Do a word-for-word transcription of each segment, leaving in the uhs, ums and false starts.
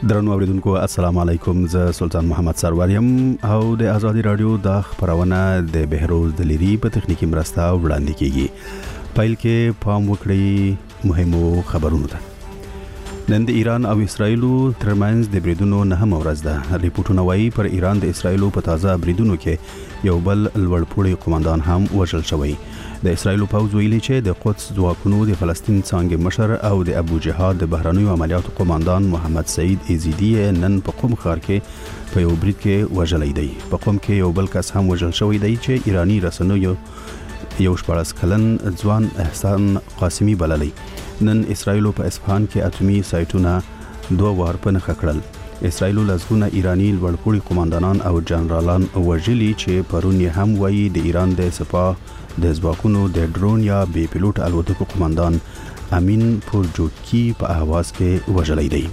درنو اوریدونکو السلام علیکم، زه سلطان محمد سروریم او د آزادی رادیو د خبرونه د بهروز د لری په تخنیکی مرسته وړاندې کیږي. پایل کې پام وکړئ مهمو خبرونو ته. نن د ایران او اسرایل ترمنځ د بریدونو نه ورځ ده. ریپورتونه وايي پر ایران د اسرایل په تازه بریدونو کې یو بل لوړپوړی قومندان هم وژل شوی. د اسرایل پوځ ویلي چې د قدس ځواکونو د فلسطین څنګه مشر او د ابو جهاد د بهرنیو عملیاتو قومندان محمد سعید ایزیدی نن په قم ښار کې په یو برید کې وژل دی. په قم کې یو بل کس هم وژل شوی دی چې ایرانی رسنیو یو شپږ کلن ځوان احسان قاسمی بللی. نن اسرایل په اصفهان کې اتمی سایټونه دوه وار په نښه کړل. اسرایل لزګونه ایرانی لوړپوړي قومندانان او جنرالان وژلي چې پرون هم وایي د ایران د سپاه د ځواکونو د ډرون یا بي پيلوټ الوتکو قومندان امین پورجوکی په اهواز کې وژلی دی.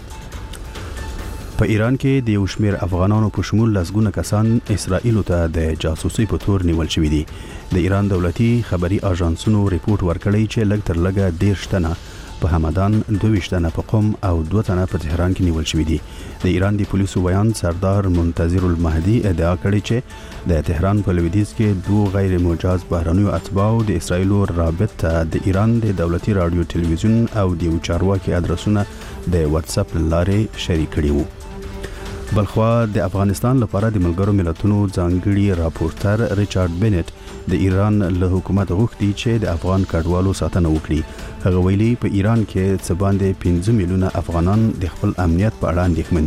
په ایران کې د یو شمېر افغانانو په شمول لزګونه کسان اسرائیل ته د جاسوسي په تور نیول شوي دي. د ایران دولتي خبري اژانسونو ریپورت ورکړی چې لږ تر لږه دېرش تنه په همدان دوه تنه په قم او دوه تنه په تهران کې نیول شوي دي. د ایران د پولیسو بیان سردار منتظر المهدي ادعا کړې چې د تهران په لویدیځ کې دوه غیر مجاز بهرنیو اتباعو د اسرایل رابط د ایران د دولتي رادیو تلویزیون او د چارواکي ادرسونه د واتس اپ لارې شریک کړي وو. بلخوا د افغانستان لپاره د ملګرو ملتونو ځانګړي راپورټر ریچارډ بینټ د ایران له حکومت غوښتي چې د افغان کډوالو ساتنه وکړي. هغه ویلي په ایران کې څه باندې پنځه میلیونه افغانان د خپل امنیت په اړه اندېښمن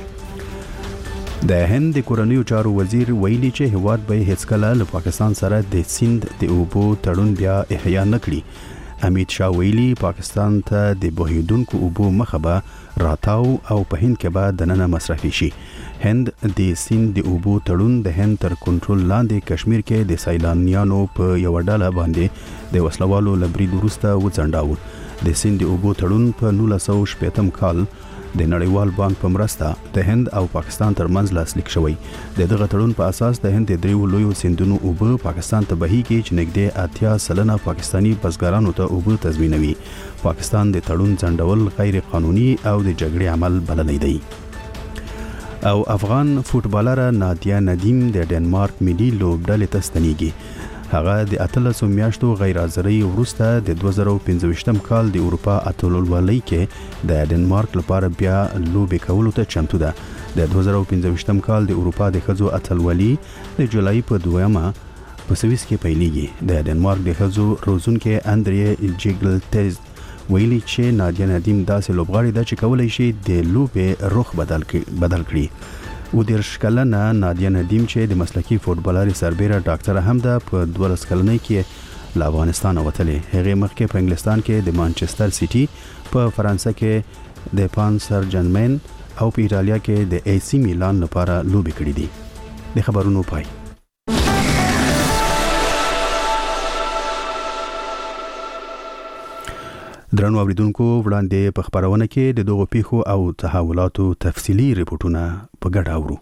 دي. د هند د کورنیو چارو وزیر ویلي چې هیواد به هیڅکله له پاکستان سره د سیند د اوبو تړون بیا احیا نه کړي. امیت شاه ویلي پاکستان ته د بهیدونکو اوبو مخه به راتاو او په هند کې به دننه مصرفي شي. هند د سیند د اوبو تړون د هند تر کنټرول لاندې کشمیر کې د سیلانیانو په یو ډله باندې د وسلوالو لبرید وروسته وڅنډاوه. د سیند د اوبو تړون په نولس سوه شپږم کال د نړیوال بانک په مرسته د هند او پاکستان ترمنځ لاسلیک شوی. د دغه تړون په اساس د هند د دریو لویو سیندونو اوبه پاکستان ته بهیږي چې نږدې اتیا سلنه پاکستانی بزګرانو ته اوبه تضمینوي. پاکستان د تړون ځنډول غیر قانوني او د جګړې عمل بللی دی. او افغان فوټبالره نادیا ندیم د ډنمارک ملي لوبډلې ته ستنیږي. هغه د اتلسو میاشتو غیر حاضرۍ وروسته د دوه زره پنځه کال د اروپا اتلولۍ کې د ډنمارک لپاره بیا لوبې کولو ته چمتو ده. د دوه زره پنځه کال د اروپا د ښځو اتلولۍ د جولای په دویمه په سویس کې پیلېږي. د ډنمارک د ښځو روزونکي اندرې جیګلتز ویلي چې نادیا ندیم داسې لوبغاړې ده چې کولی شي د لوبې رخ بدل کړي بدل کړي. و دېرش کلنه نادیا ندیم چې د مسلکي فوټبالرې سربیره ډاکټره هم ده په دولس کلنۍ کې له افغانستان وتلې. هغې مخکې په انګلستان کې د مانچستر سیټي، په فرانسه کې د پان سر جرمن او په ایټالیا کې د ای سی میلان لپاره لوبې کړې دي. د خبرونو پای. درنو اوریدونکو وړاندې په خبرونه کې د دغو پیښو او تحولاتو تفصیلی ریپورتونه په ګډه اورو.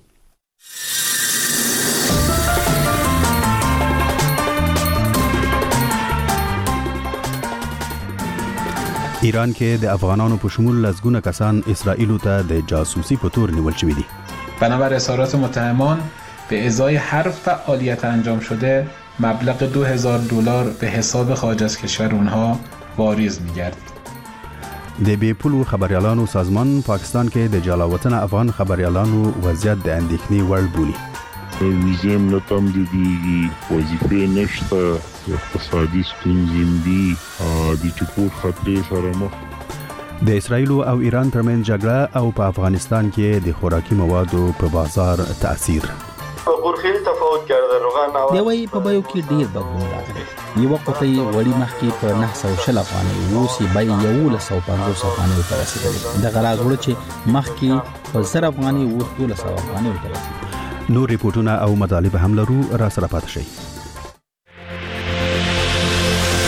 ایران کې د افغانانو په شمول لزګونه کسان اسرائیل ته د جاسوسي په تور نیول شوي دي. بنابر اظهارات متهمان به ازای هر فعالیت انجام شده مبلغ دو هزار دلار به حساب خارج از کشور اونها واریز می‌گردید. د بی پولو خبريالانو سازمان پاکستان کې د جلاوطن افغان خبريالانو وضعیت د اندېښنې وړ بولي. ویزې نه تمدیدېږي، وظیفې نشته، اقتصادي ستونزې دي، د ټکور خطرې سره مخ. د اسرائیل او ایران ترمنځ جګړه او په افغانستان کې د خوراکي موادو په بازار تاثیر. غورخیل تفاوت کرده روغن او دی وی په بایو کې ډیر بدلون راغلی. یو قطعی وړي مخکې په نه سوه شل افغانۍ اوس یې بای یو له سوه پنځوس افغانۍ ته رسیدلی. دغه راز وړه چې مخکې په زر افغانۍ اوس دولس سوه افغانۍ ته رسیدلی. نور ریپورتونه او مطالب هم لرو، را سره پاتې شئ.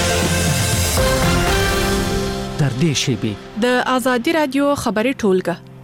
تر دې شیبې د آزادی رادیو خبري ټولګه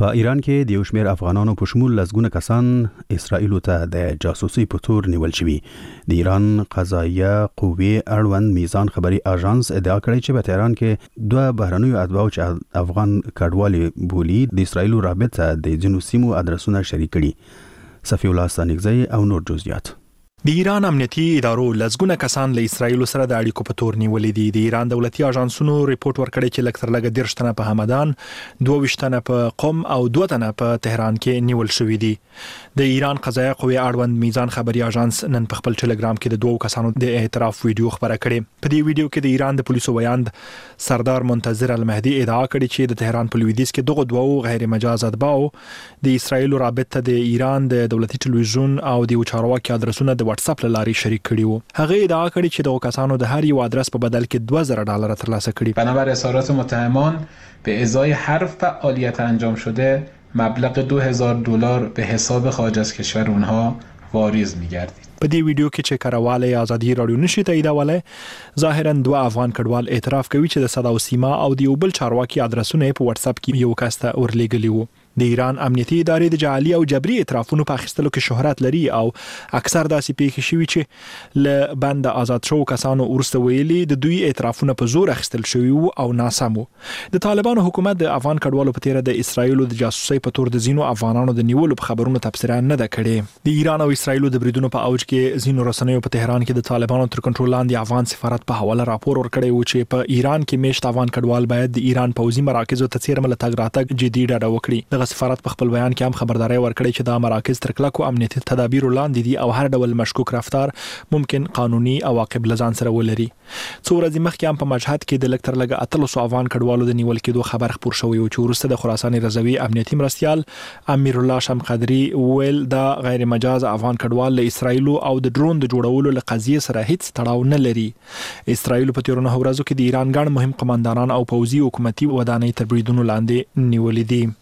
په ایران کې د یو شمېر افغانانو په شمول لسګونه کسان اسرائیل ته د جاسوسي په تور نیول شوي. د ایران قضایه قوې اړوند میزان خبري اژانس ادعا کړې چې په تهران کې دوه بهرنیو اتباعو چې افغان کډوالي بولي د اسرائیل رابطه د ځینو سیمو ادرسونه شریک کړي. صفی الله ستانکزی او نور جزئیات. د ایران امنیتي ادارو لسګونه کسان له اسرایل سره د اړیکو په تور نیولې دي. د ایران دولتي اژانسونو ریپورت ورکړی چې لکتر لګ دیرش تنه په همدان، دوه ویشت تنه په قم او دوه تنه په تهران کې نیول شوې دي. د ایران قضایه قوې اړوند میزان خبري اژانس نن په خپل ټلګرام کې د دوه کسانو د اعتراف ویډیو خبره کړې. په دې ویډیو کې د ایران د پولیسو ویاند سردار منتظر المهدي ادعا کړې چې د تهران په لویدیځ کې دغه دوه غیر مجاز اتباعو د اسرایل رابطه د ایران د دولتي ټلویزیون او د چارواکي ادرسونه د واتس اپ لاري شریک کړي وو. هغه ادعا کړې چې دغه کسانو د هر یو ادرس په بدل کې دوه زره ډالر ترلاسه کړي. بنابر اظهارات متهمان به ازای هر فعالیت انجام شده مبلغ دو هزار دلار به حساب خارج از کشور اونها واریز می‌گردید. په دې ویډیو کې چې کارواله آزادي رادیو نشي تاییدولای، ظاهرا دوه افغان کډوال اعتراف کوي چې د صدا او سیما او د یو بل چارواکي ادرسونه په واتس اپ کې یو کس ته ورلېږلي وو. د ایران امنیتي ادارې د جعلي او جبري اعترافونو په اخیستلو کې شهرت لري او اکثر داسې پیښې شوي چې له بند آزاد شو کسانو ورسته ویلي د دوی اعترافونه په زور اخیستل شوي وو او ناسم وو. د طالبانو حکومت د افغان کډوالو په تیره د اسرایل د جاسوسي په تور د زینو افغانانو د نیولو په خبرونو تبصره نه ده کړې. د ایران او اسرایل د بریدونو په اوج کې زینو رسنیو په تهران کې د طالبانو تر کنټرول لاندې افغان سفارت په حواله راپور ورکړی و چې په ایران کې میشت افغان کډوال باید د ایران پوځي مراکزو ته څیرمه تګ راتګ جدي ډاډه وکړي. دغه سفارت په خپل بیان کې هم خبرداري ورکړې چې دا مراکز تر کلکو امنیتي تدابیر لاندې دي او هر ډول مشکوک رفتار ممکن قانوني عواقب لزان سره ولري. څو ورځې مخکې هم په مشهد کې د لکتر لګ اتلس افغان کډوالو د نیول کېدو خبر خبر شوی او چې ورسته د خراسان رضوی امنیتي مرستيال امیر الله شمقدري ویل دا غیر مجاز افغان کډوال له اسرایل او د ډرون د جوړولو له قضیه سره هیڅ تړاو نه لري. اسرایل په تیرونه ورځو کې د ایران ګڼ مهم قوماندانان او پوځي حکومتي ودانۍ تر بریدونو لاندې نیولې دي.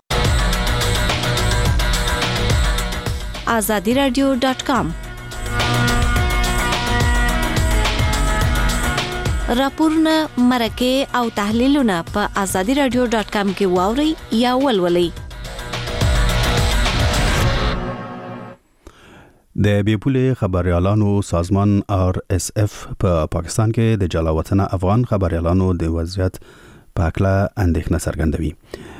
azadi radio dot com راپورونه مرکه او تحلیلونه په azadi radio dot com کې واوري یا ولولئ. د بیپولې خبريالانو سازمان آر اس اف په پاکستان کې د جلاوطن افغان خبريالانو د وضعیت په اړه اندېښنه څرګندوي.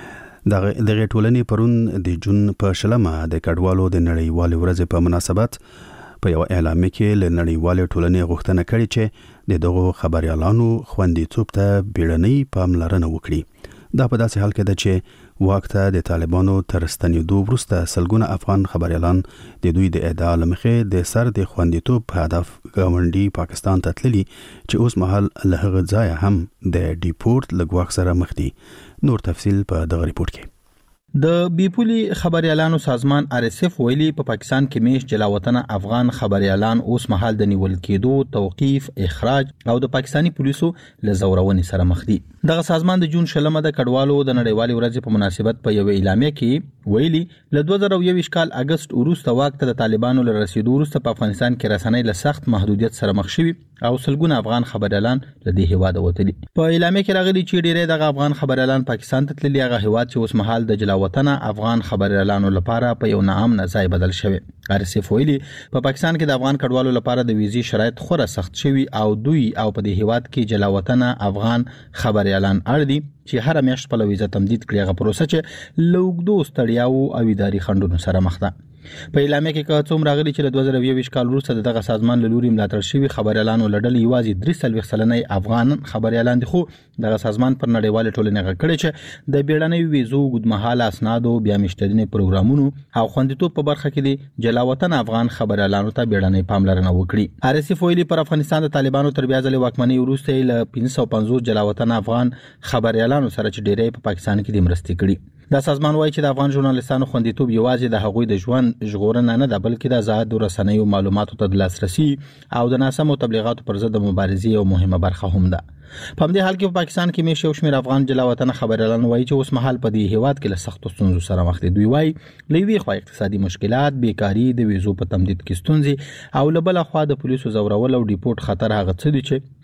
دغه دغه ټولنې پرون د جون په شلمه د کډوالو د نړیوال ورځ په مناسبت په یو اعلان کې له نړیوال ټولنې غوښتنه کړې چې د دغه خبريالانو خوندیتوب ته بیړنۍ پاملرنه وکړي. دا په داسې حال کې ده چې وخت د طالبانو تر ستنېدو وروسته سلګونه افغان خبريالان د دوی د ادعا لمخې د سر د خوندیتوب په هدف ګاونډي پاکستان ته تللي چې اوس مهال له هغه ځای هم د ډیپورت لګواخ سره مخ دي. نور تفصیل په دغه ریپورت کې. د بیپولي خبريالانو سازمان آر اس اف ویلي په پاکستان کې میش جلاوطن افغان خبريالان اوس مهال د نیول کېدو، توقيف، اخراج او د پاکستانی پولیسو له زورونې سره مخ دي. دغه سازمان د جون شلمه د کډوالو د نړیوال ورځ په مناسبت په یو اعلامیه کې ویلي له دوه زره یو کال اگست وروسته وخت د طالبانو له رسیدو وروسته په افغانستان کې رسنۍ له سخت محدودیت سره مخ شوي او سلګونه افغان خبريالان له دې هیواده وتلي. په اعلامیه کې راغلي چې ډېری دغه افغان خبريالان پاکستان ته تللي، هغه هیواد چې اوس مهال د جلاوطن افغان خبريالانو لپاره په یو ناامن ځای بدل شوی. آر اس اف ویلي په پاکستان کې د افغان کډوالو لپاره د ویزي شرایط خورا سخت شوي او دوی او په دې هیواد کې جلاوطن افغان خبريالان اړ دي چې هر میاشت په ویزه تمدید کړي. هغه پروسه چې لوګدو ستړیاو او اداري خنډونو سره مخ ده. په اعلامیه کې کوم څوم راغلي چې له دوه زره یو کال وروسته دغه سازمان له لوري ملاتړ شوی خبريالانو لړل یوازې درې سلوي سلنۍ افغان خبريالان دي، خو دغه سازمان پر نړیوال ټولنې غږ چې د بیړنۍ ویزو ګډمحاله اسنادو بیا مشترینه پروګرامونو او خوندیتوب په برخه کې دي جلاوطن افغان خبريالانو ته بیړنۍ پاملرنه وکړي. آر اس اف ویلي پر افغانستان د طالبانو تر بیا ځلې واکمنۍ وروسته له پنځه سوه پنځوس جلاوطن افغان خبريالانو سره چې ډېری په پاکستان کې د مرستې کړي. دا سازمان وایي چې د افغان ژورنالستانو خوندیتوب یوازې د هغوی د ژوند ژغورنه نه ده، بلکې د آزاد رسنیو معلوماتو ته د لاسرسي او د ناسمو تبلیغاتو پر ضد د مبارزې یو مهمه برخه هم ده. په همدې حال کې په پاکستان کې میشو شمیر افغان جلاوطن خبريالان وایي چې اوس مهال په دې هیواد کې له سختو ستونزو سره مخ دي. دوی وایي لوی خو اقتصادي مشکلات، بیکاری، د ویزو په تمدید کې ستونزې او له بل خوا د پولیسو زورول او ډیپورت خطر هغه څه دي چې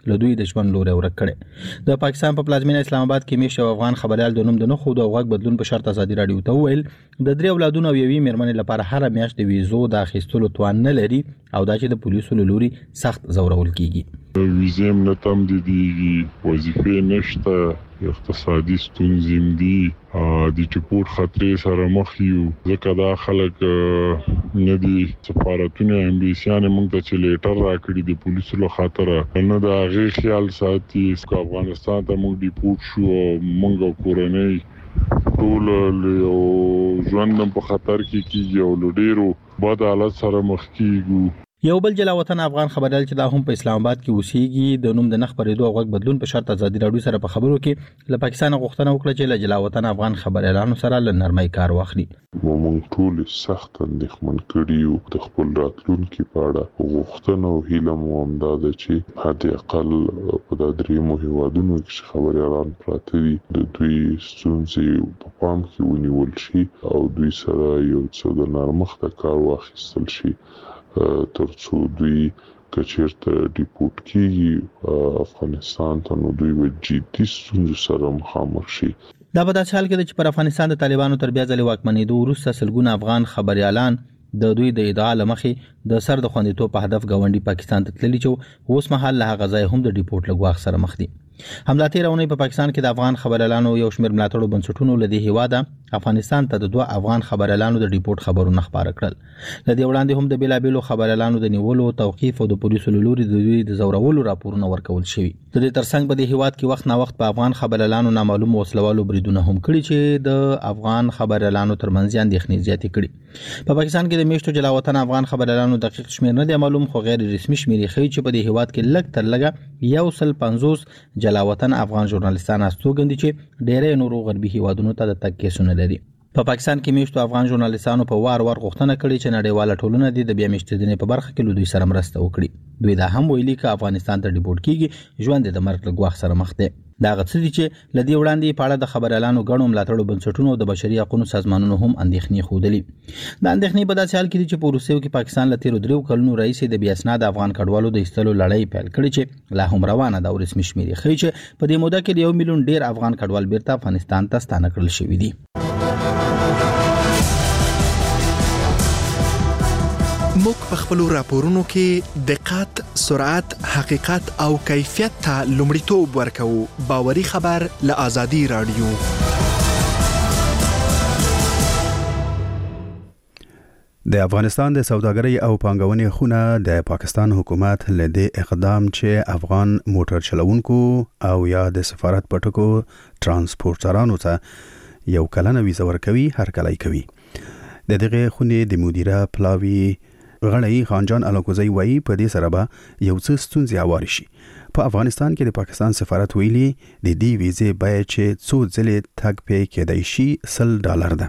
له دوی د ژوند لوري ورک کړي. د پاکستان په پلازمینه اسلام آباد کې میشه افغان خبريال د نوم د نخود او غږ بدلون په شرط ازادي رادیو ته ویل د درې اولادونو او یوې میرمنې لپاره هر میاشت د ویزو د اخیستلو توان نه لري او دا چې د پولیسو له لوري سخت زورول کیږي. ویزې نه تم دي وظیفې نشته اقتصادي ستونزې دي د چپور خطرې سره مخ یو ځکه دا خلک نه دي سفارتونه امبیسیان موږ ته چې لیټر راکړي د پولیسو له خاطر نه دا غي خیال ساتي چې افغانستان ته موږ ډیپورټ شو موږ کورنۍ ټول له ژوند په خطر کې کیږي او ډیرو بد حالت سره مخ کیږي. یو بل جلا وطن افغان خبريال چې دا هم په اسلام آباد کې اوسېږي د نوم د نخ پرېدو او غږ بدلون په شرط ازادي رادیو سره په خبرو کې له پاکستان غوښتنه وکړه چې له جلا وطن افغان خبريالانو سره له نرمۍ کار واخلي. موږ ټول سخت اندېښمن کړي یو د خپل راتلونکي په اړه غوښتنه او هیله مو همدا ده چې حد اقل په د دریمو هیوادونو کې خبريالان پراته دي د دوی ستونزې په پام کې ونیول شي او دوی سره یو څه د نرمښت کار واخیستل شي ترڅو دوی کچیرته ډیپورټ کیږي افغانستان ته نو دوی به جدي ستونزو سره مخامخ شي. دا په داسې حال کې چې پر افغانستان د طالبانو تر بیا ځلې واکمنېدو وروسته سلګونه افغان خبريالان د دوی د ادعا لمخې د سر د خوندیتوب په هدف غونډي پاکستان ته تللي چې اوس مهال له هغه ځای هم د ډیپورټ لګواخ سره مخ دي. همدا تیرونه په پاکستان کې د افغان خبريالانو یو شمېر ملاتړو بنسټونو لدی هیواده افغانستان ته د دوه افغان خبريالانو د ډیپورټ خبرونه خبره کړل. لدی وړاندې هم د بیلابېلو خبريالانو د نیولو توقيف او د پولیسو لوري د دوی د زورولو راپورونه ورکول شوي. د دې ترڅنګ په دې هیواد کې وخت نا وخت په افغان خبريالانو نامعلوم وسلوالو بریدونه هم کړي چې د افغان خبريالانو ترمنځ اندېښنې زیاتې کړي. په پاکستان کې د میشتو جلا وطن افغان خبريالانو دقیق شمېر نه دی معلوم خو غیر رسمي شمېر ښیي چې په دې هیواد کې لږ تر لږه یو سل پنځوس جلا وطن افغان ژورنالیستان استوګندي چې ډېرې نورو غربي هیوادونو ته د تګ کیسونه لري. په پاکستان کې میشتو افغان ژورنالیستانو په وار وار غوښتنه کړې چې نړیواله ټولنه د بیا میشتېدنې په برخه کې له دوی سره مرسته وکړي. دوی دا هم ویلي چې افغانستان ته ډیپورټ کیږي ژوند د مرګ له ګواښ سره مخ دی. دا غڅ دي چې لدی وړاندې په اړه د خبريالانو غړو ملاتړو بنسټونو او د بشري حقوقو سازمانونو هم اندېښنې خودلې. دا اندېښنې په داسې حال کې دي چې په روسیې کې پاکستان له تیرو درو کلونو راځي د بیا اسناد افغان کډوالو د ایستلو لړۍ پیل کړې چې لا هم روانه ده او رسمي شمېر ښیي چې په دې موده کې د یو میلیون ډیر افغان کډوال بیرته افغانستان ته ستانه کړل شوي دي. موږ په خپل راپورونو کې دقت، سرعت، حقیقت او کیفیت ته لومړیتوب ورکوو. باوري خبر له آزادي رادیو. د افغانستان د سوداګرۍ او پانګونې خونه د پاکستان حکومت له دې اقدام چې افغان موټر چلوونکو او یا د سفارت پټکو ترانسپورټرانو ته یو کلنه ویزه ورکوي هرکلی کوي. د دغه خونې د مدیره پلاوی غړی خانجان الکوزی وایي په دې سره به یو څه ستونزې هواري شي. په افغانستان کې د پاکستان سفارت ویلي د دې ویزې بیه چې څو ځلې تګ پې کېدای شي سل ډالر ده.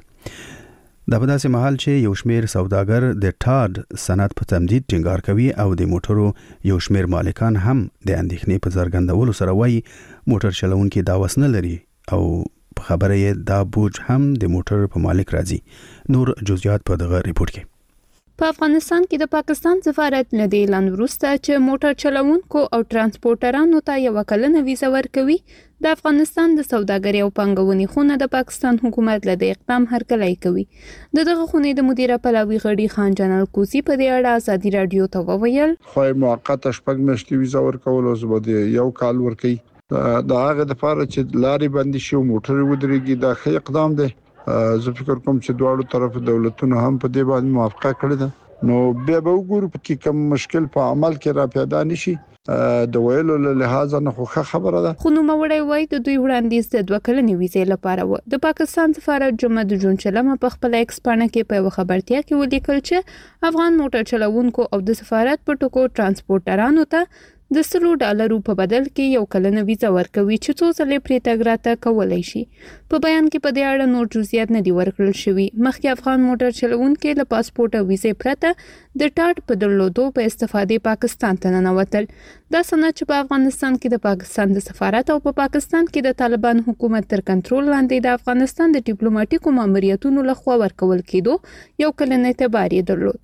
دا په داسې مهال چې یو شمېر سوداګر د ټاډ صنعت په تمدید ټینګار کوي او د موټرو یو شمېر مالکان هم د اندېښنې په څرګندولو سره وایي موټر چلوونکي دا وس نه لري او په خبره یې دا بوج هم د موټر په مالک راځي. نور جزئیات په دغه ریپورت کې. په افغانستان کې د پاکستان سفارت له دې اعلان وروسته چې موټر چلوونکو او ترانسپورټرانو ته یو کلنه ویزه ورکوي د افغانستان د سوداګرۍ او پانګونې خونه د پاکستان حکومت له دې اقدام هرکلی کوي. د دغه خونې د مدیره پلاوی غړي خانجان الکوزی په دې اړه آزادي رادیو ته وویل خو موقته شپږ میاشتې ویزه ورکول او زبده یو کال ورکي دا هغه د فار چې لاري باندې شو موټر ودرېږي دا ښه اقدام دی. زه فکر کوم چې دواړو طرف دولتونو هم په دې باندې موافقه کړې ده نو بیا به وګورو چې کوم مشکل په عمل کې را پیدا نشي د ویلو له لحاظ نه خو خبره ده. خو نو موړی وای د دوی وړاندیز د دوه کلنې ویزې لپاره و. د پاکستان سفارت جمعه د جون چلمه په خپل ایکس پاڼه کې په خبرتیا کې ولیکل چې افغان موټر چلوونکو او د سفارت په ټکو ترانسپورټرانو ته د سلو ډالرو په بدل کې یو کلنه ویزه ورکوي چې څو ځلې پرې تګ راته کولای شي. په بیان کې په دې اړه نور جزئیات نه دي ورکړل شوي. مخکې افغان موټر چلوونکي له پاسپورت او ویزې پرته د ټاټ په درلودو په استفادې پاکستان ته ننوتل. دا سند چې په افغانستان کې د پاکستان د سفارت او په پاکستان کې د طالبان حکومت تر کنټرول لاندې د افغانستان د ډیپلوماټیکو ماموریتونو لخوا ورکول کېدو یو کلنه اعتبار یې درلود.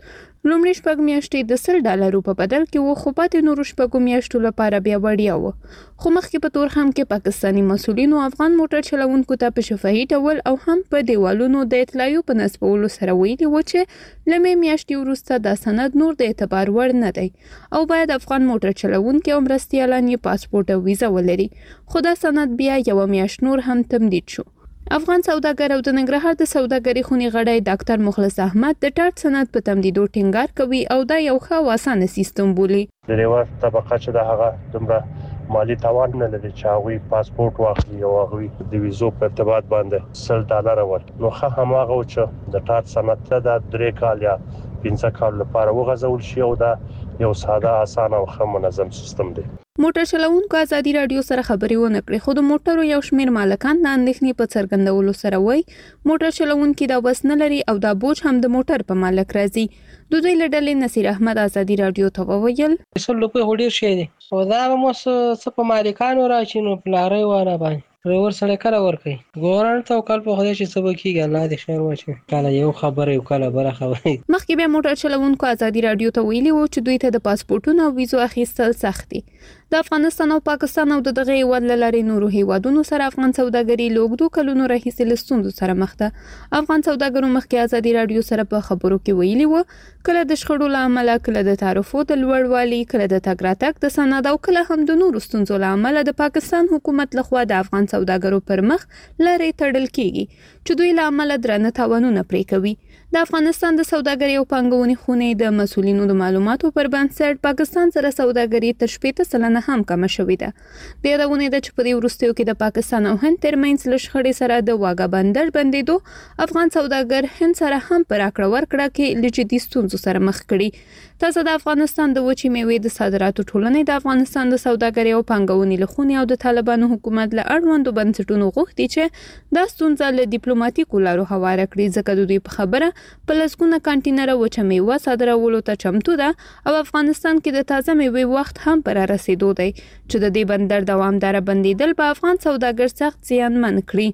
لومړی شپږ میاشتې د سل ډالرو په بدل کې و، خو پاتې نورو شپږو میاشتو لپاره بیا وړیا و. خو مخکې په تورخم کې پاکستاني مسؤلینو افغان موټر چلوونکو ته په شفاهي ډول او هم په دیوالونو د اطلاعیو په نصبولو سره ویلي و چې لمې میاشتې وروسته دا سند نور د اعتبار وړ نه دی او باید افغان موټر چلوونکي او مرستیالان یې پاسپورټ او ویزه ولري. خو دا سند بیا یو میاشت نور هم تمدید شو. افغان سوداګر او د ننګرهار د سوداګرۍ خونې غړی ډاکټر مخلص احمد د ټاټ سند په تمدیدو ټینګار کوي او دا یو ښه او اسانه سیستم بولي. د ریواز طبقه چې د هغه دومره مالی توان نه لري چې هغوی پاسپورټ واخلي او هغوی د ویزو په ارتباط باندې سل ډالر ورکړي. نو ښه هماغه و چې د ټاټ سند ته د درې کال یا پنځه کال لپاره وغځول شي او دا یو ساده اسانه او ښه منظم سیستم دی. موټر چلوونکو ازادي رادیو سره خبري ونه کړې، خو د موټرو یو شمیر مالکان د اندېښنې په څرګندولو سره وایي موټر چلوونکي دا وس نه لري او دا بوج هم د موټر په مالک راځي. د دوی له ډلې نصیر احمد ازادي رادیو ته وویل څو لوپه هډیر شي دي او دا مو څه په مالکانو راشي نو پلاري واره باندې ډرایور سره کله ورکي ګورنر ته کال په خدای چې سبا کیږي الله دې خیر واچي کله یو خبره یو کله بل خبره. مخکې بیا موټر چلوونکو ازادي رادیو ته ویلي وو چې دوی ته د پاسپورتونو او ویزو اخیستل سخت دي. د افغانستان او پاکستان او د دغه هیواد لارې نورو هیوادونو سره افغان سوداګري لوګدو کلونو راهیسې له ستونزو سره مخ ده. افغان سوداګرو مخکې ازادي رادیو سره په خبرو کې ویلي وو کله د شخړو له امله، کله د تعرفو د لوړوالي، کله د تګ راتګ د سند او کله هم د نورو ستونزو له امله د پاکستان حکومت لخوا د افغان سوداګرو پر مخ لارې تړل کیږي چې دوی له امله درنه تاوانونه پرې کوي. د افغانستان د سوداګرۍ او پانګونې خونې د مسؤلینو د معلوماتو پر بنسټ پاکستان سره سوداګري تر شپږ سلنه هم کم شوې ده. د یادونه ده چې په دې وروستیو کې د پاکستان او هند ترمنځ له شخړې سره د واګا بندر بندیدو افغان سوداګر هند سره هم پر راکړه ورکړه کې له جدي ستونزو سره مخ کړي. تاسو د افغانستان د وچې میوې د صادراتو ټولنې د افغانستان د سوداګرۍ او پانګونې له خونې او د طالبانو حکومت له اړوندو بنسټونو غوښتي چې دا ستونزه له ډیپلوماټیکو لارو هواره کړي، ځکه د دوی په خبره په لسګونه کانټینره وچه میوه صادرولو ته چمتو ده او افغانستان کې د تازه میوې وخت هم پر رسیدو دی چې د دې بندر دوامداره بندیدل په افغان سوداګر سخت زیانمن کړي.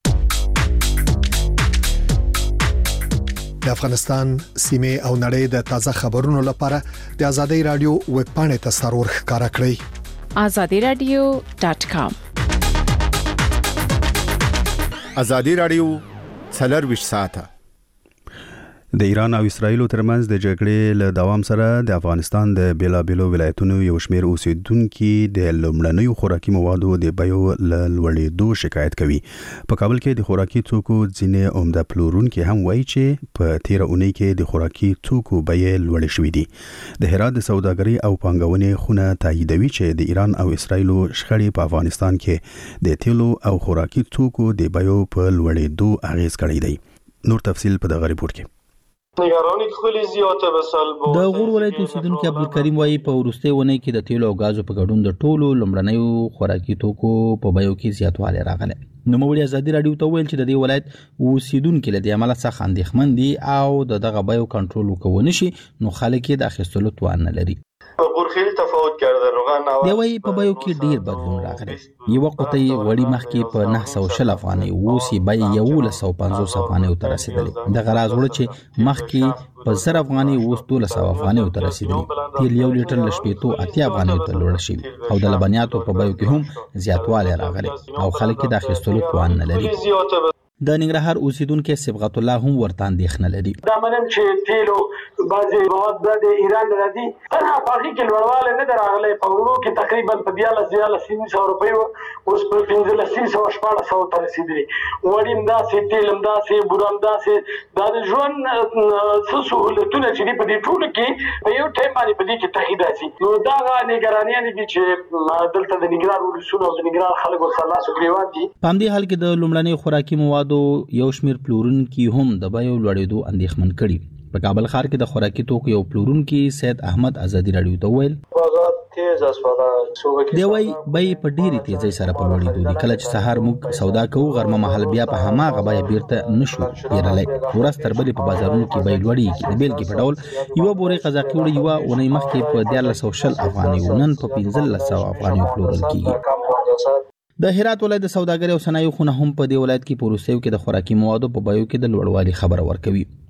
د افغانستان سیمه او نړۍ د تازه خبرونو لپاره د ازادي رادیو ویب پاڼې ته سرور ښکارا کړئ azadi radio dot com. ازادي رادیو څلور ساعته د ایران او اسرایل ترمنځ د جګړې له دوام سره د افغانستان د بیلابیلو ولایتونو یو شمېر اوسیدونکو د لومړنیو خوراکي موادو د بیو له لوړېدو شکایت کوي. په کابل کې د خوراکي توکو ځینې عمده پلورونکي هم وایي چې په تیر اونۍ کې د خوراکي توکو بیې لوړې شوې دي. د هرات د سوداګرۍ او پانګونې خونه تاییدوي چې د ایران او اسرایل شخړې په افغانستان کې د تیلو او خوراکي توکو د بیو په لوړېدو اغیز کړی دی. نور تفصیل په دغه ریپورت کې. نگرانی خیلی زیاده به سلب د غور ولایت اوسیدونکو عبدالکریم وايي په ورسته ونې کې د تیلو او غازو په ګډون د ټولو لمړنیو خوراکي توکو په بیو کې زیاتوالی راغلی. نو موږ ازادي رادیو ته ویل چې د دې ولایت اوسیدونکو له دې عمله څخه اندېښمن دي او د دغه بیو کنټرول وکول شي نو خلک یې د اخیستلو توان نه لري. خیلی تفاوت کرده روغن دی وايي په بیو کې ډیر بدلون راغلی. یو قطعي وړي مخکې په نه سوه شل افغانۍ اوس یې بیې یولس سوه پنځوس افغانیو ته رسېدلې. دغه راز وړه چې مخکې په زر افغانۍ اوس دولس سوه افغانیو ته رسېدلې. تیل یو لیټر له شپېتو اتیا افغانیو ته لوړ شوي او د لبنیاتو په بیو کې هم زیاتوالی راغلی او خلک یې د اخیستلو توان نه لري. د ننګرهار اوسیدونکو صبغت الله هم ورته اندېښنه لري. دا منم چې تیلو بعضي مواد د ایران راځي تنها پاکي کې لوړواله نه دراغله په ورو کې تقریبا په دیاله زیاله سیمه روپۍ اوس په پنځه سوه شپږ سوه ته رسیدلې. وړیم دا سي تیلم دا سي بورم دا سي دا د ژوند څه سہولتونه چې په دې ټولو کې په یو ټیم باندې په دې کې تهیدا سي. نو دا نگرانیان دي چې دلته د نګران ولسونو او د نګران خلکو سره سګریوان دي. په همدې حال کې د لومړنۍ خوراکي مواد یو شمیر پلورونکي هم د بیو لوړېدو اندېښمن کړي. په کابل ښار کې د خوراکي توکو یو پلورونکي سید احمد ازادي رادیو ته ویل دی وايي بیې په ډېرې تیزۍ سره په لوړېدو دي. کله چې سهار موږ سودا کوو غرمه مهال بیا په هماغه بیه بیرته نشو پیرلی. ورځ تر بلې په بازارونو کې بیې لوړېږي. د بیلګې په ډول یوه بورۍ قزاقي وړه یوه اونۍ مخکې په دیارلس سوه شل افغانۍ و نن په پنځلس سوه افغانۍ پلورل کېږي. د هرات ولایت د سوداګرۍ او صنایعو خونه هم په دې ولایت کې په وروستیو کې د خوراکي موادو په بیو کې د لوړوالي خبره ورکوي.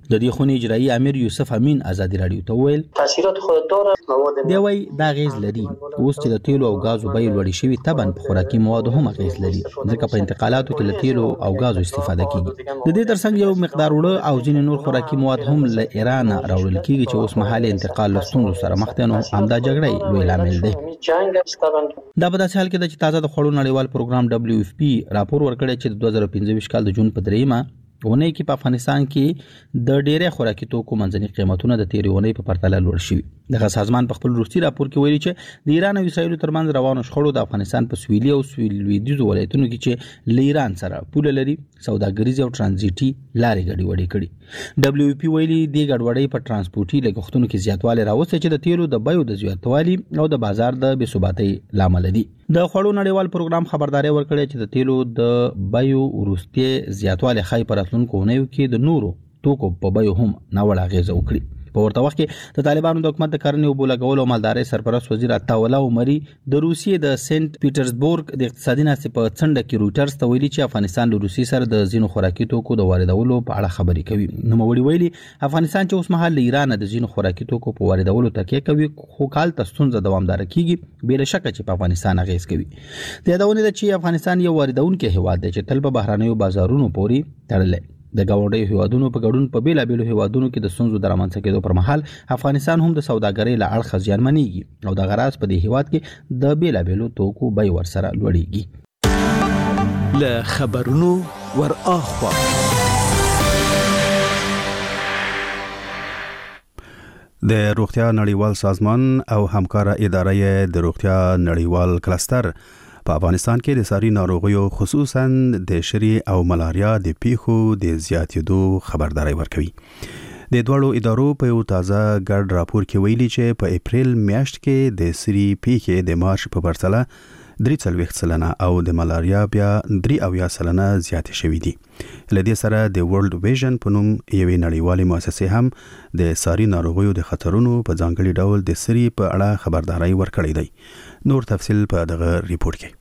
د دې خونې اجرایی امیر یوسف امین ازادي رادیو ته ویل تاثیرات خود داره مواد دی وای دا غیز لري اوس چې د تیلو او غازو بیې لوړې شوي طبعا په خوراکي موادو هم غیز لري ځکه په انتقالاتو کې له تیلو او غازو استفاده کیږي د دې ترڅنګ یو مقدار وړه او ځینې نور خوراکي مواد هم له ایران راوړل کیږي چې اوس مهال انتقال له ستونزو سره مخ دي نو همدا جګړه لوی لامل دی دا په داسې حال کې د تازه د خوړو نړیوال پروګرام دبليو اف پی راپور ورکړی چې د دوه زره پنځه کال د جون په دریمه ونې کې په افغانستان کې د ډېرې خوراکي توکو منځني قیمتونه د تیرې ونې په پرتله لوړ شوي دغه سازمان په خپل وروستي راپور کې ویلي چې د ایران او اسرائیل ترمنځ روانو شخړو د افغانستان په سویلي او لویدیځو ولایتونو کې چې له ایران سره پوله لري سوداګریز او ترانزیټي لارې ګډوډې کړي دبليو پی ویلي د ګډوډۍ په ترانسپورتي لګښتونو کې زیاتوالی راوستی چې د تیلو د بیو د زیاتوالي او د بازار د بې ثباتۍ لامل دي د خوړو نړیوال پروګرام خبرداري ورکړې چې د تیلو د بیو وروستي زیاتوالی خای پر راتلونکو اونیو کې د نورو توکو په بیو هم ناوړه اغیزه وکړي په ورته وخت کې د طالبانو د حکومت د کرنې او بولګولو او مالدارۍ سرپرست وزیر عطاوله عمري د روسیې د سنت پیټرزبورګ د اقتصادي ناستې په څنډه کې رويټرز ته ویلي چې افغانستان له روسیې سره د ځینو خوراکي توکو د واردولو په اړه خبرې کوي نوموړي ویلي افغانستان چې اوس مهال له ایران د ځینو خوراکي توکو په واردولو تکیه کوي خو کال تاسو دوامدار کیږي بل شک چې په افغانستان اغیز کوي د یادونه ده چې افغانستان یو واردونکو هیواد دی چې تل په بهرانيو بازارونو پوري تړلې د گاونډي هیوادونو په ګډون په بیلا بیلو هیوادونو کې د سنځو درمنځ کېدو پر مهال افغانستان هم د سوداګرۍ له اړخ ځانمنېږي او د غراض په دې هیواد کې د بیلا بیلو توکو بای ور سره لوړیږي له خبرونو ور اخوا د روغتیا نړیوال سازمان او همکارا ادارې د روغتیا نړیوال کلستر په افغانستان کې د ساري ناروغیو خصوصا د شری او ملاریا د پیښو د زیاتېدو خبرداري ورکوي د دوړو ادارو په یو تازه ګډ راپور کې ویلي چې په اپریل میاشت کې د سری پیښې د مارچ په پرتله درې څلوېښت سلنه او د ملاریا بیا درې اویا سلنه زیاتې شوې دي لدې سره د ورلد ویژن په نوم یوې نړیوالې مؤسسې هم د ساري ناروغیو د خطرونو په ځانګړي ډول د سری په اړه خبرداري ورکړې ده نور تفصیل په دغه ریپورت کې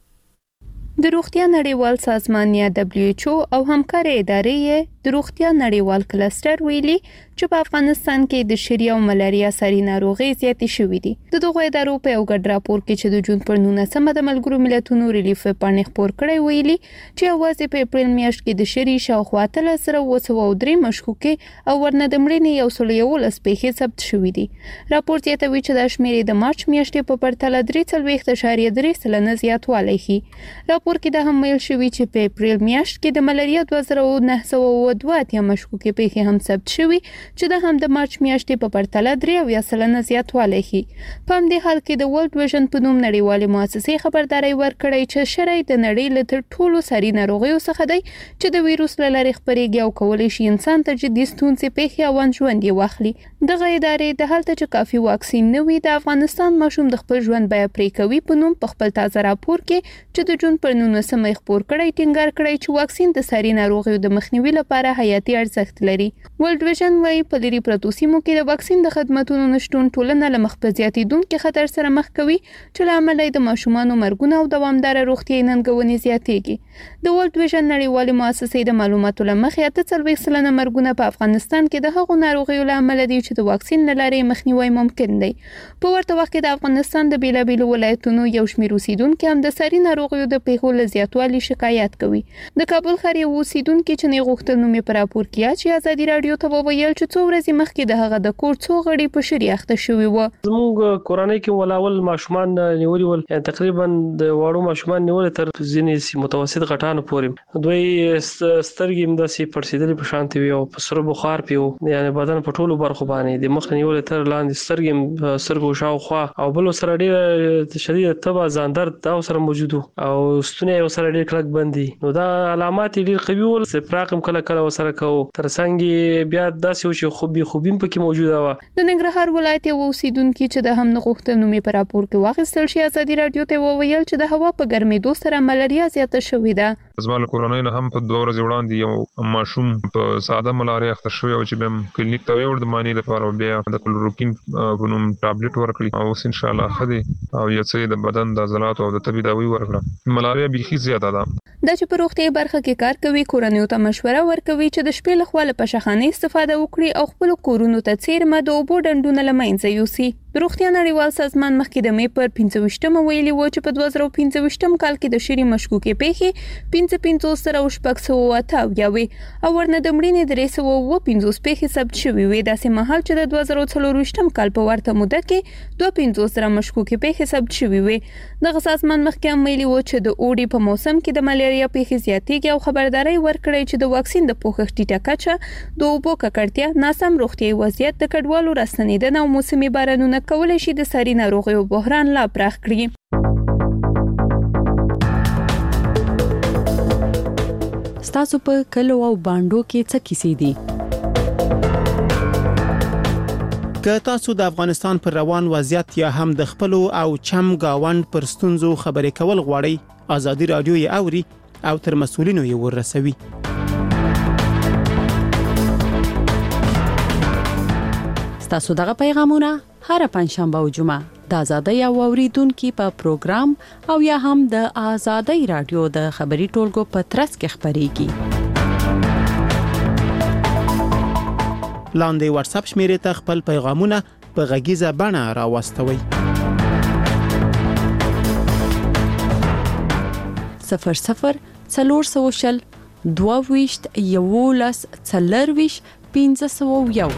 د روغتیا نړیوال سازمان یا دبليو ایچ او او همکاري ادارې د روغتیا نړیوال کلستر ویلي چې په افغانستان کې د شری او ملاریا ساري ناروغي زیاتې شوې دي د دغه ادارو په یو ګډ راپور کې چې د جون پر نولسمه د ملګرو ملتونو ریلیف پاڼې خپور کړی ویلي چې اوازې په اپریل میاشت کې د شری شاوخوا اتلس سره وسو او درې مشکوکې او ورنه د مړینې یو سل یولس پیښې ثبت شوې دي راپور زیاتوي چې د شمیرې د مارچ میاشتې په پرتله درې څلوېښت اعشاریه درې سلنه زیاتوالی ښيي راپور کې د هم ویل شوی چې په اپریل میاشت کې د ملاریا دوه زره نهه سوه دوه اتیا مشکوکې پیښې هم ثبت شوي چې د هم د مارچ میاشتې په پرتله درې اویا سلنه زیاتوالی ښيي په همدې حال کې د ورلد ویژن په نوم نړیوالې مؤسسې خبرداری ورکړی چې شری د نړۍ له تر ټولو ساري ناروغیو څخه دی چې د ویروس له لارې خپرېږي او کولی شي انسان ته جدي ستونزې پیښې او ژوند یې واخلي دغه ادارې د هلته چې کافي واکسین نه وي د افغانستان ماشوم د خپل ژوند بیه پرې کوي په نوم په خپل تازه راپور کې چې د جون پر نولسمه خپور کړی ټینګار کړی چې واکسین د ساري ناروغیو د مخنیوي لپاره حیاتي ارزښت لري ورلد ویژن وايي په لري پرتو سیمو کې د واکسین د خدماتو نشټون ټولنه له مخ په زیاتېدونکو خطر سره مخ کوي چې له امله د ماشومانو مرګونه او دوامدار روغتیايي ننګونې زیاتېږي د ورلد ویژن نړیوالې مؤسسې د معلوماتو له مخې اته څلوېښت سلنه مرګونه په افغانستان کې د هغو ناروغیو له امله دي چې د واکسین له لارې مخنیوي ممکن دی په ورته وخت کې د افغانستان د بیلابیلو ولایتونو یو شمېر اوسیدونکي هم د ساري ناروغیو د پیښو له زیاتوالي شکایت کوي د کابل ښار یو اوسیدونکي چې نه غوښتل نوم یې په راپور کې یاد چې ازادي رادیو ته وویل چې څو ورځې مخکې د هغه د کور څو غړي په شری اخته شوي وو زموږ کورنۍ کې ولاول ماشومان نیولي ول تقریبا د واړو ماشومان نیول تر ځینې متوسط غټانو پورې دوی سترګې هم داسې پړسېدلې په شانتي وي او په سره بخار پیو یعنی بدن په ټولو برخو باندې د مخ نیول تر لاندې سترګې سرګو شاوخوا او بل سره ډېر شدید تبه ځان درد دا سره موجود او ستونی یو سره ډېر کلک بندي نو دا علامات ډېر قوي ول سپراقم کله کله وسره کو ترڅنګ بیا داسې شو چې خوبي خوبیم پکې موجوده و. د ننګرهار ولایت یو اوسیدونکو چې د هم نغښتل نومې پر راپور کې واغستل شي ازادي رادیو ته وویل چې د هوا په ګرمېدو سره ملاریا زیاته شوې ده. زما له کورنۍ نه هم په دوه ورځې وړاندې یو ماشوم په ساده ملاریا اخته شوی او چې بهم کلینیک ته وړ د مانی لپاره بیا د کلوروکین په نوم ټابلیټ ورکړي او ان شاء الله خدي او یو څه د بدن د عضلات او د طبي داوی ورکړه. ملاریا بيخي زیاته ده. دا چې په روغتي برخه کې کار کوي کورنیو ته مشوره ورکوي چې د شپې لخوا له پښخانې استفاده وکړي او خپل کورونو ته څیرمه د اوبو ډنډونه لمنځه یوسي. د روغتیا نړیوال سازمان مخکې د مې پر پنځه ویشتمه ویلي و چې په دوه زره پنځه ویشتم کال کې د شری مشکوکې پیښې پنځه پنځوس سره شپږ سوه اته اویا او ورنه د مړینې درې سوه اووه پنځوس پیښې ثبت شوې وې. داسې مهال چې د دوه زره څلور ویشتم کال په ورته موده کې دوه پنځوس سره مشکوکې پیښې ثبت شوې وې. دغه سازمان مخکې هم ویلي و چې د اوړي په موسم کې د ملاریا پیښې زیاتېږي او خبرداري ورکړې چې د واکسین د پوښښ ټیټه کچه د اوبو ککړتیا ناسم روغتیايي وضعیت د کډوالو راستنېدنه او موسمي بارانونه کولای شي د ساري ناروغیو بحران لا پراخ کړي. ستاسو په کلو او باندو کې څه کیسې دي؟ که تاسو د افغانستان پر روان وضعیت یا هم د خپل او چم گاوند پر ستونزو خبرې کول غواړئ، ازادي رادیو یې اوري او تر مسؤلینو یې ورسوي. ستاسو دغه پیغامونه هر پنځشنبه او جمعه د آزادۍ او اوریدونکو په پروګرام او یا هم د آزادۍ رادیو د خبري ټولګو په ترڅ کې خبريږي. لاندې واتس اپ شمیرې ته خپل پیغامونه په غږیزه بڼه راوستوي. صفر صفر څلور سوه شل دوه ویشت یولس څلرویشت پنځه سوه یو.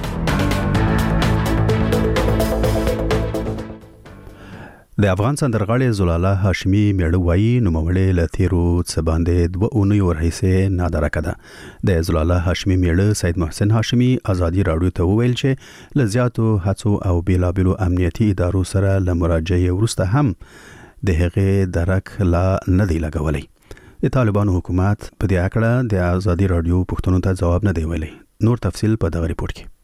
د افغان سندرغاړي زلاله هاشمي میړه وایي نوموړی له تیرو څه باندې دوه اونیو راهیسې نادرکه ده. د زلاله هاشمي میړه سید محسن هاشمي ازادي رادیو ته وویل چې له زیاتو هڅو او بیلابیلو امنیتي ادارو سره له مراجعې وروسته هم د هغې درک لا نه دی لګولی. د طالبانو حکومت په دې اړه د ازادي رادیو پوښتنو ته ځواب نه دی ویلی. نور تفصیل په دغه ریپورت کې.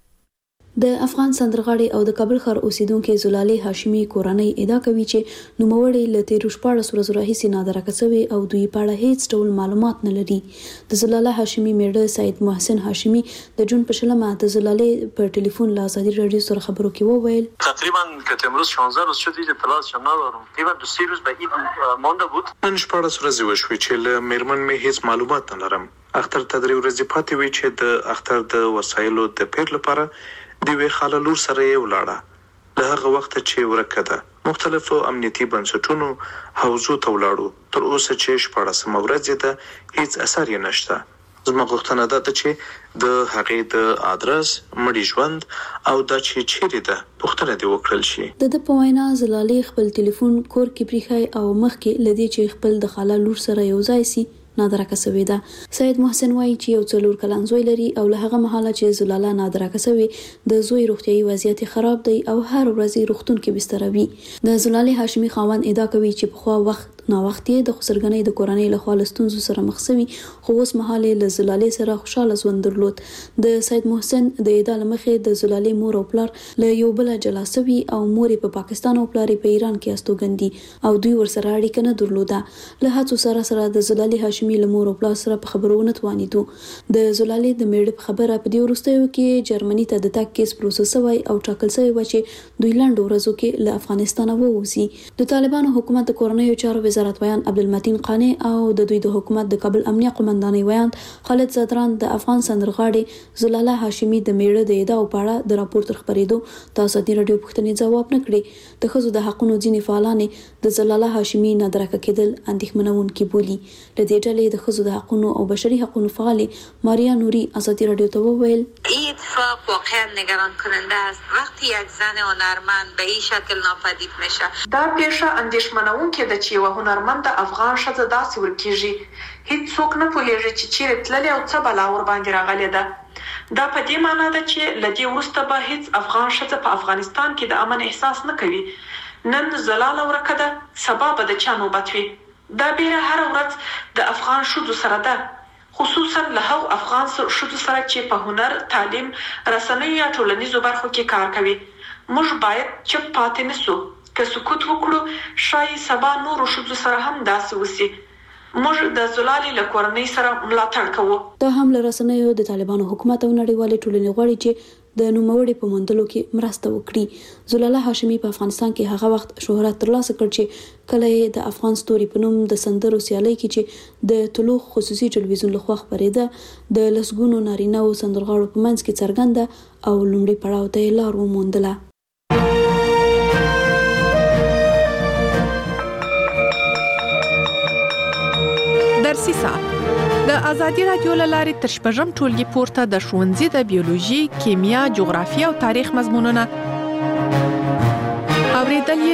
د افغان سندرغاړي او د کابل ښار اوسیدونکو زلاله هاشمي کورنۍ ادعا کوي چې نوموړی له تیرو شپږ ورځې راهیسې نادرکه شوی او دوی په اړه هیڅ ډول معلومات نه لري. د زلاله هاشمي میړه سید محسن هاشمي د جون په شلمه د زلاله په ټلیفون له ازادي رادیو سره خبرو کې وویل تقریبا که امروز شانزده روز شد که اطلاعات شما ندارم. تقریبا دو سه روز به این مانده بود. من شپږ ورځې وشوي چې له میرمن مې هیڅ معلومات نه لرم. اختر تدری ورځې پاتې وی چې د اختر د وسایلو د پیر لپاره دی وی خاله لور سره یې ولاړه. له هغه وخت چې ورکه ده مختلفو امنیتي بنسټونو حوزو ته ولاړو تر اوسه چې شپاړسمه ورځ ده هیڅ اثر یې نشته. زما غوښتنه ده چې د هغې د ادرس مړي ژوند او د چې چیرې ده پوښتنه دې وکړل شي. د د په وینا زلاله خپل ټلیفون کور کې پریخای او مخکې لدی چې خپل د خاله لور سره یو ځای سي نادرکه شوی ده. سید محسن وایي چې یو څلور کلن زوی لري او له هغه مهاله چې زلاله نادرکه شوی د زوی روغتيایي وضعیت خراب دی او هر ورځ روغتون کې بستر وي. د زلاله هاشمي خاوند ادعا کوي چې په خوا وخت نا وخت د خسرګنۍ د کورنۍ له خوا لستونزو سره مخ شوی خو اوس مهاله له زلاله سره خوشاله ژوند درلود. د سید محسن د ادعا لمخې د زلاله مور او پلار له یو بل جلا شوی او مور په پاکستان او پلار په ایران کې استوګندي او دوی ورسره اړیکه نه درلوده. له هڅو سره سره د زلاله هاشمي له مور او پلار سره په خبرونه توانیدو. د زلاله د میړه په خبره په دې وروستیو کې جرمني ته د تاک کیس پروسس وای او ټاکل شوی و چې دوی لاندې ورځو کې له افغانستان ووځي. د طالبانو حکومت د کورنیو چارو وزارت ویان عبدالمتین قانی او د دوی د حکومت د کابل امنیه قومندانۍ ویان خالد زدران د افغان سندرغاړي زلاله هاشمي د میړه د ادعا په اړه د راپور تر خبرېدو د ازادي رادیو پوښتنې ځواب نه کړي. د ښځو د حقوقو ځینې فعالان د زلاله هاشمي نادرکه کېدل اندېښمنونکي بولي. د دې ډلې د ښځو د حقوقو او بشري حقوقو فعالې ماریا نوري ازادي رادیو ته وویل این اتفاق واقعا نگران کننده است وقتی یک زن هنرمند به این شکل ناپدید میشه. دا پیښه اندېښمنونکې ده چې یوه هنرمند افغان ښځه داسې ورکیږي هیڅ څوک نه پوهیږي چې چیرې تللې او څه بلا ور باندې راغلې ده. دا په دې معنی ده چې له دې وروسته به هیڅ افغان ښځه په افغانستان کې د امن احساس نه کوي. نن زلاله ورکه ده سبا به د چا نوبت وي. دا بیره هر ورځ د افغان ښځو سره ده. خصوصا له هغو افغان ښځو سره چې په هنر، تعلیم، رسنیو یا ټولنیزو برخو کې کار کوي. موږ باید چپ پاتې نشو. که سکوت وکړو شاید سبا نورو ښځو سره هم داسې وسی. موږ د زلالې له کورنۍ سره ملاتړ کوو. دا هم له رسنیو د طالبانو حکومت او نړیوالې ټولنې غواړي چې د نوموړي په موندلو کې مرسته وکړي. زلاله هاشمي په افغانستان کې هغه وخت شهرت ترلاسه کړ چې کله یې د افغان ستوري په نوم د سندرو سیالۍ کې چې د طلوع خصوصي ټلویزیون لخوا خپرېده د لسګونو نارینه او سندرغاړو په منځ کې څرګنده او لومړي پړاو ته یې لار وموندله. درسي ساعت د ازادي رادیو لارې تر شپږم ټولګي پورته د ښوونځي د بیولوژي، کیمیا، جغرافیه او تاریخ مضمونونه اوریدل